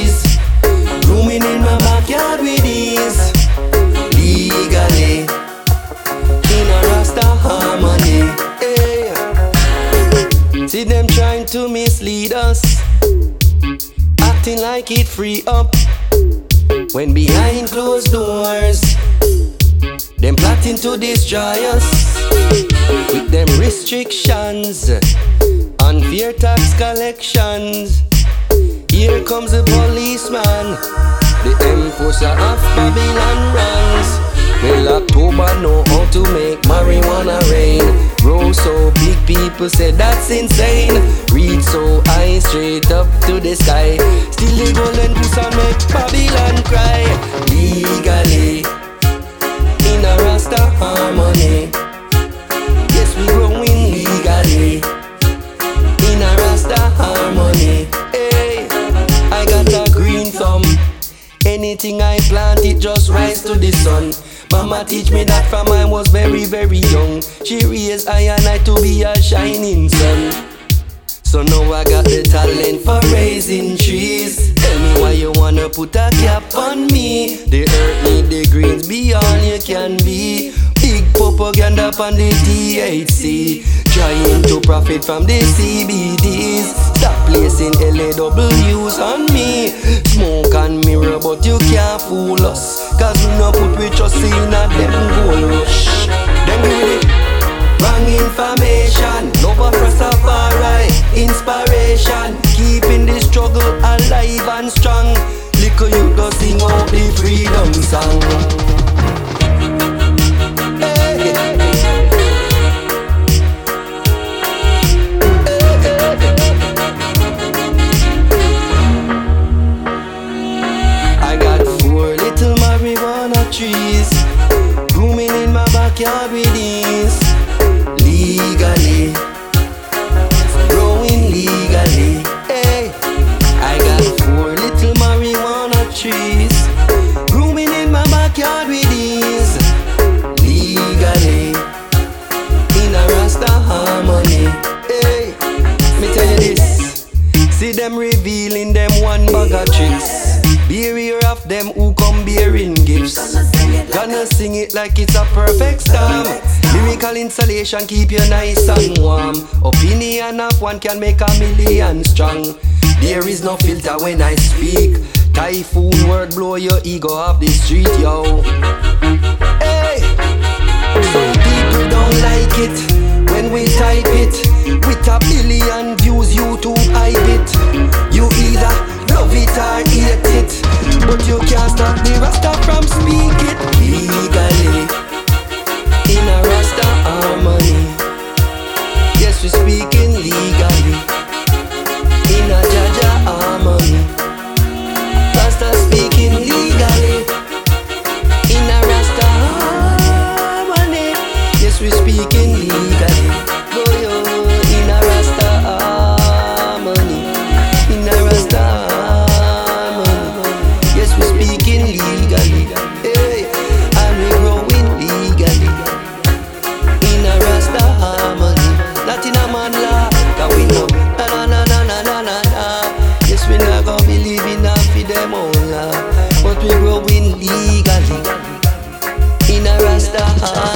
trees, roaming in my backyard with ease. Legally, in a Rasta harmony. Hey. See them trying to mislead us, acting like it free up, when behind closed doors them plotting to destroy us with them restrictions, unfair tax collections. Here comes the policeman, the enforcer of Babylon runs. Well, October know how to make marijuana rain. Grow so big, people say that's insane. Reach so high, straight up to the sky. Still they golden pussy make Babylon cry. Legally, in a Rasta harmony. Yes, we growing legally, in a Rasta harmony. Hey, I got a green thumb. Anything I plant, it just rise to the sun. Mama teach me that from I was very, very young. She raised I and I to be a shining sun. So now I got the talent for raising trees. Tell me why you wanna put a cap on me. The earth need the greens, be all you can be. Big propaganda on the THC, trying to profit from the CBDs. Stop placing LAWs on me. Smoke and mirror, but you can't fool us, cause we no put we trust in a them gold rush. Them with it, wrong information. Love of Rastafari, inspiration, keeping the struggle alive and strong. Little you go sing out the freedom song. Trees, blooming in my backyard with ease. Legally, growing legally. Hey, I got 4 little marijuana trees, blooming in my backyard with ease. Legally, in a Rasta harmony. Hey, me tell you this. See them revealing them one bag of tricks. Beware of them who come bearing gifts. Gonna sing it like it's a perfect storm. Lyrical installation keep you nice and warm. Opinion of one can make a million strong. There is no filter when I speak. Typhoon word blow your ego off the street, yo. Hey, some people don't like it when we type it. With a billion views, YouTube hype it. You either love it or hate it, but you can't stop the Rasta from speak it. Legally, in a Rasta harmony. Yes, we speaking legally, in a Jaja harmony. Rasta speaking legally, in a Rasta harmony. Yes, we speaking legally, boy, oh, in a Rasta harmony, in a Rasta harmony. Yes, we speaking legally, hey, and we growing legally, in a Rasta harmony. Not in a man law, cause we know, na na na na na na na. Yes, we not gonna be living off for them all, but we growing legally, in a Rasta harmony.